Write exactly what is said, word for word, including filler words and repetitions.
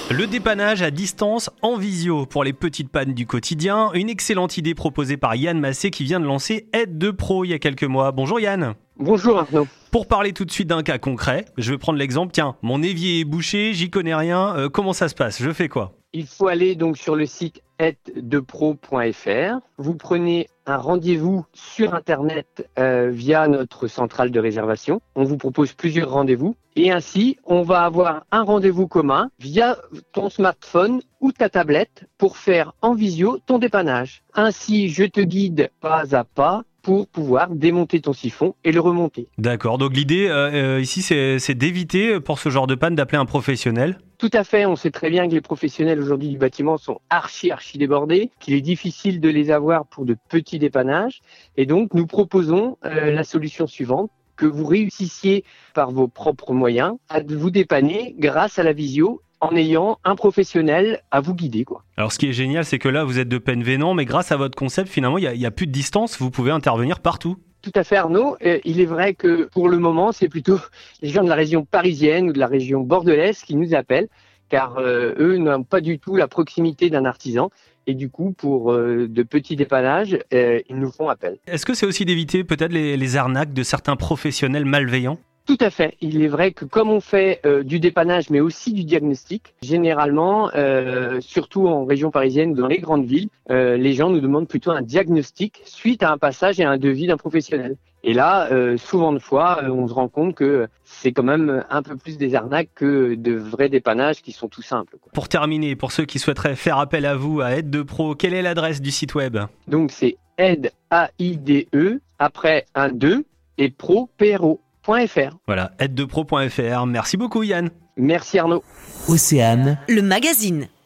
Le dépannage à distance en visio pour les petites pannes du quotidien. Une excellente idée proposée par Yann Massé qui vient de lancer Aide de Pro il y a quelques mois. Bonjour Yann. Bonjour Arnaud. Pour parler tout de suite d'un cas concret, je vais prendre l'exemple. Tiens, mon évier est bouché, j'y connais rien. Euh, comment ça se passe ? Je fais quoi ? Il faut aller donc sur le site aide de pro point f r. Vous prenez un rendez-vous sur Internet euh, via notre centrale de réservation. On vous propose plusieurs rendez-vous et ainsi, on va avoir un rendez-vous commun via ton smartphone ou ta tablette pour faire en visio ton dépannage. Ainsi, je te guide pas à pas pour pouvoir démonter ton siphon et le remonter. D'accord, donc l'idée euh, euh, ici c'est, c'est d'éviter pour ce genre de panne d'appeler un professionnel. Tout à fait, on sait très bien que les professionnels aujourd'hui du bâtiment sont archi archi débordés, qu'il est difficile de les avoir pour de petits dépannages et donc nous proposons euh, la solution suivante, que vous réussissiez par vos propres moyens à vous dépanner grâce à la visio en ayant un professionnel à vous guider, quoi. Alors ce qui est génial, c'est que là vous êtes de Penvénan, mais grâce à votre concept finalement il n'y a, a plus de distance, vous pouvez intervenir partout. Tout à fait Arnaud, euh, il est vrai que pour le moment c'est plutôt les gens de la région parisienne ou de la région bordelaise qui nous appellent, car euh, eux n'ont pas du tout la proximité d'un artisan et du coup pour euh, de petits dépannages, euh, ils nous font appel. Est-ce que c'est aussi d'éviter peut-être les, les arnaques de certains professionnels malveillants ? Tout à fait. Il est vrai que comme on fait euh, du dépannage mais aussi du diagnostic, généralement, euh, surtout en région parisienne ou dans les grandes villes, euh, les gens nous demandent plutôt un diagnostic suite à un passage et à un devis d'un professionnel. Et là, euh, souvent de fois, euh, on se rend compte que c'est quand même un peu plus des arnaques que de vrais dépannages qui sont tout simples, quoi. Pour terminer, pour ceux qui souhaiteraient faire appel à vous, à Aide de Pro, quelle est l'adresse du site web ? Donc c'est aide, A I D E, après un deux et pro, P R O. Voilà, aide de pro point f r. Merci beaucoup Yann. Merci Arnaud. Océane, le magazine.